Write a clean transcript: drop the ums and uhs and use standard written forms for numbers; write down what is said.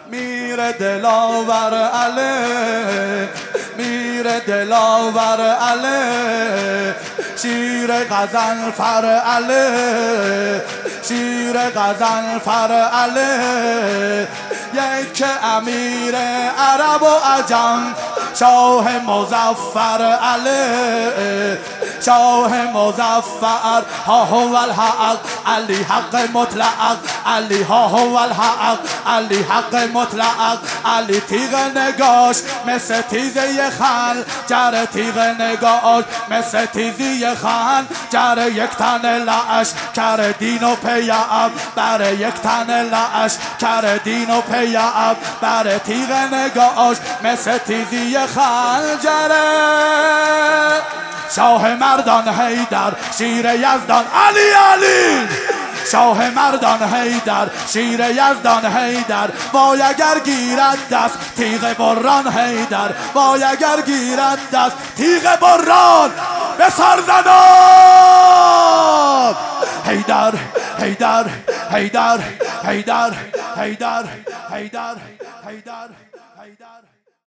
میره دلاور علی، میره دلاور علی، شیر غزل فر علی، شیر غزل فر علی، یک امیر عرب و عجم، شاه مظفر علی، شاه مظفر، ها هو الحق علی حق مطلق، علی ها هو الحق علی حق مطلق، علی تیغ نگاش مثل تیزه خنجر، تیغ نگاش مثل تیزی خنجر، یک تن لعش کر دین و پیام، بر یک تن لعش کر دین و پیام، بر تیغ نگاش مثل تیزی خنجر. شاه مردان حیدر شیر یزدان علی علی، شاه مردان حیدر شیر یزدان حیدر، وای اگر گیرد دست تیغ بران حیدر، وای اگر گیرد دست تیغ بران به سر زنان. حیدر حیدر حیدر حیدر حیدر حیدر حیدر حیدر.